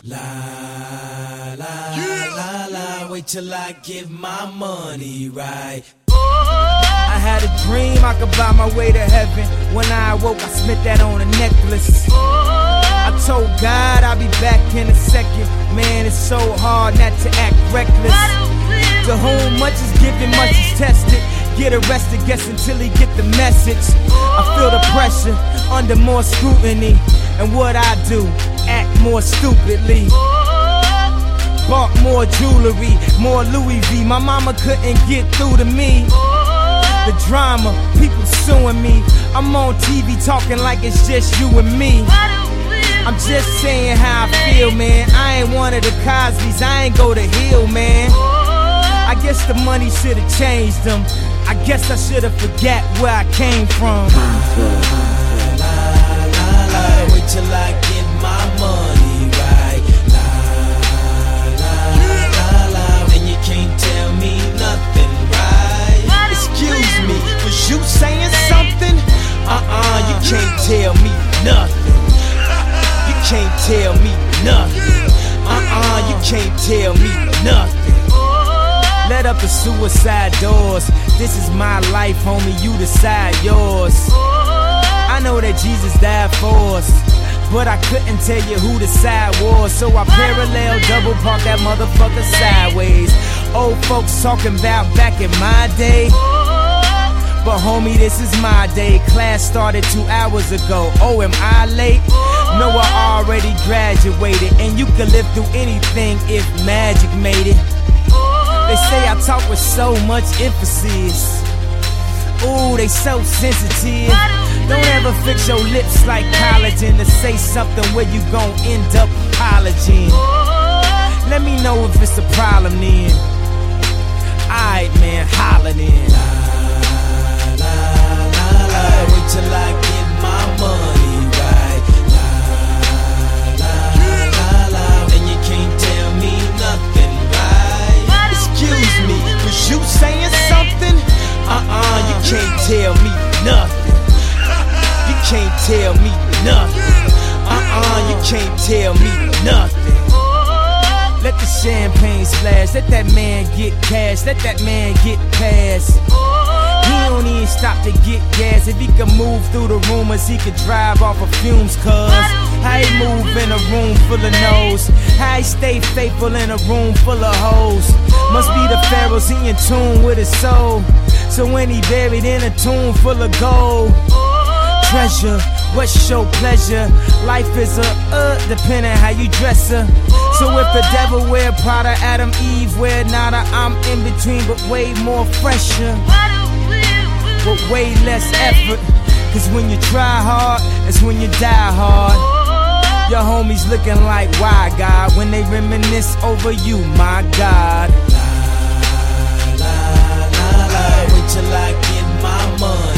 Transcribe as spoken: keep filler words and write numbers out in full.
La la yeah. la la, wait till I get my money right. I had a dream I could buy my way to heaven. When I awoke, I spent that on a necklace. I told God I'll be back in a second. Man, it's so hard not to act reckless. To whom much is given, much is tested. Get arrested, guess until he get the message. I feel the pressure under more scrutiny. And what I do, act more stupidly. Bought more jewelry, more Louis V. My mama couldn't get through to me. The drama, people suing me. I'm on T V talking like it's just you and me. I'm just saying how I feel, man. I ain't one of the Cosbys, I ain't go to Hill, man. I guess the money should've changed them. I guess I should've forgot where I came from. Wait till I get my money right. La la la la, and you can't tell me nothing, right? Excuse me, was you saying something? Uh-uh, you can't tell me nothing. You can't tell me nothing. Uh-uh, you can't tell me nothing. Let up the suicide doors. This is my life, homie, you decide yours. I know that Jesus died for us, but I couldn't tell you who the side was. So I parallel double park that motherfucker sideways. Old folks talking about back in my day, but homie, this is my day. Class started two hours ago. Oh, am I late? No, I already graduated. And you can live through anything if magic made it. They say I talk with so much emphasis. Ooh, they so sensitive. Don't ever fix your lips like collagen to say something where you gon' end up apologizing. Let me know if it's a problem then. Alright, man, holla then. La la la la, wait till I get my money right. La la la la, and you can't tell me nothing, right? Excuse me, was you saying something? Uh-uh, you can't tell me nothing. You can't tell me nothing. Uh-uh, you can't tell me nothing. Let the champagne splash, let that man get cash, let that man get past. He don't even stop to get gas. If he could move through the rumors, he could drive off of fumes, cuz how he move in a room full of no's, how he stay faithful in a room full of hoes. Must be the pharaohs, he in tune with his soul. So when he buried in a tomb full of gold, treasure, what's your pleasure? Life is a uh, depending how you dress her. So if the devil wear Prada, Adam, Eve wear nada, I'm in between but way more fresher, but way less effort. Cause when you try hard, it's when you die hard. Your homies looking like, why God? When they reminisce over you, my God. La la la la, wait till I get my money.